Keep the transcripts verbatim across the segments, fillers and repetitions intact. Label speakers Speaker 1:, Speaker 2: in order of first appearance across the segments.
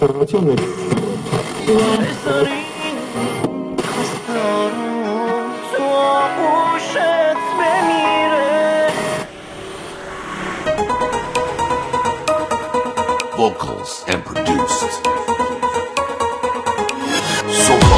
Speaker 1: بذارین خستارم تو آغوشت بمیره.
Speaker 2: Vocals and produced Soha.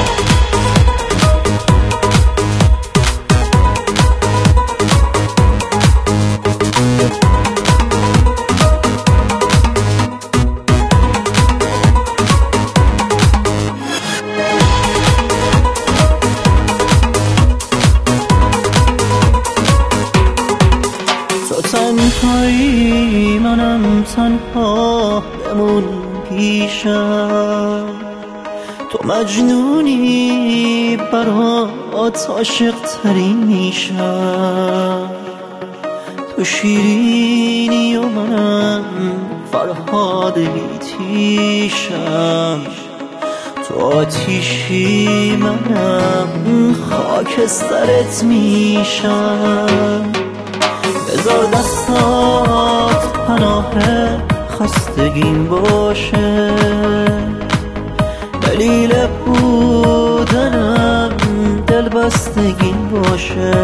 Speaker 3: تنهایی منم تنها بمون پیشم، تو مجنونی برات عاشق ترین میشم، تو شیرینی و منم فرهاد بیتیشم، تو آتیشی منم خاکسترت میشم. بذار دستات پناه خستگیم باشه، دلیل بودنم دل بستگیم باشه،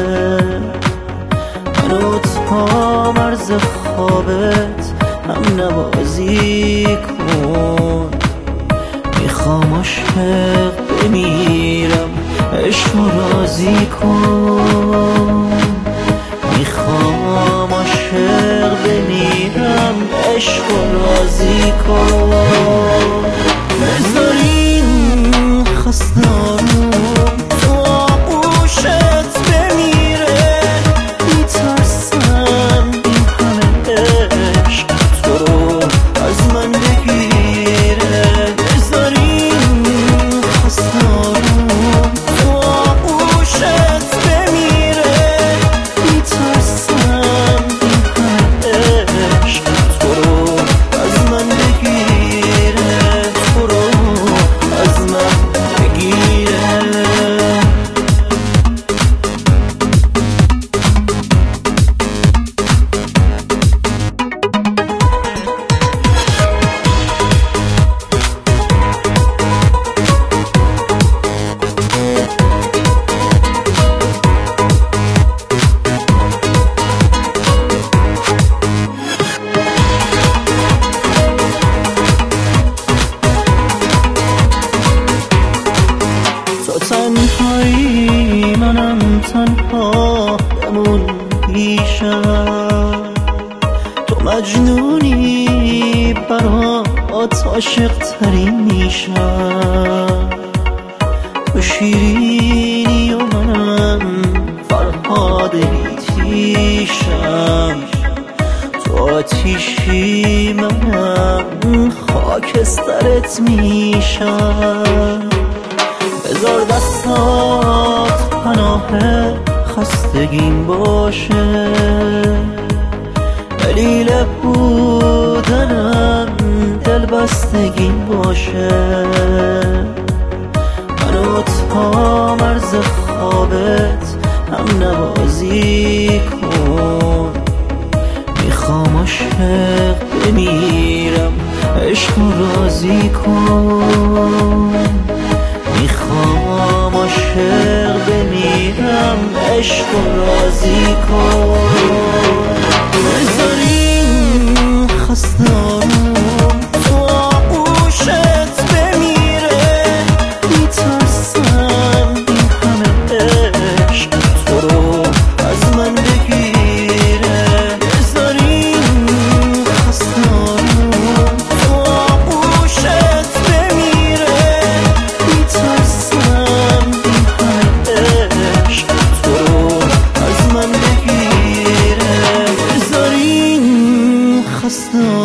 Speaker 3: منو تا مرز خوابت هم نوازی کن، میخوام عاشق بمیرم عشق راضی کن، میخوام عاشق بمیرم عشق راضی کن. بذارین خستارم تو آغوشت بمیره، میترسم این همه عشق تو رو از من بگیره. بذارین خستارم تو آغوشت بمیره، میترسم این همه عشق تو رو از من بگیره، تو رو از من بگیره. تنهایی منم تنها بمون پیشم، تو مجنونی برات عاشق ترین میشم، تو شیرینی و منم فرهاد بیتیشم، تو آتیشی منم خاکسترت میشم. بذار دستات پناه خستگیم باشه، دلیل بودنم دل بستگیم باشه، منو تا مرز خوابت هم نوازی کن، میخوام عاشق بمیرم عشق راضی کن، میخوام عاشق بمیرم عشق راضی کن. بذارین خستارم تو آغوشت بمیره، میترسم این همه عشق تو رو از من بگیره. بذارین خستارم تو آغوشت بمیره، میترسم این همه عشق تو رو از من بگیره. بذارین خستارم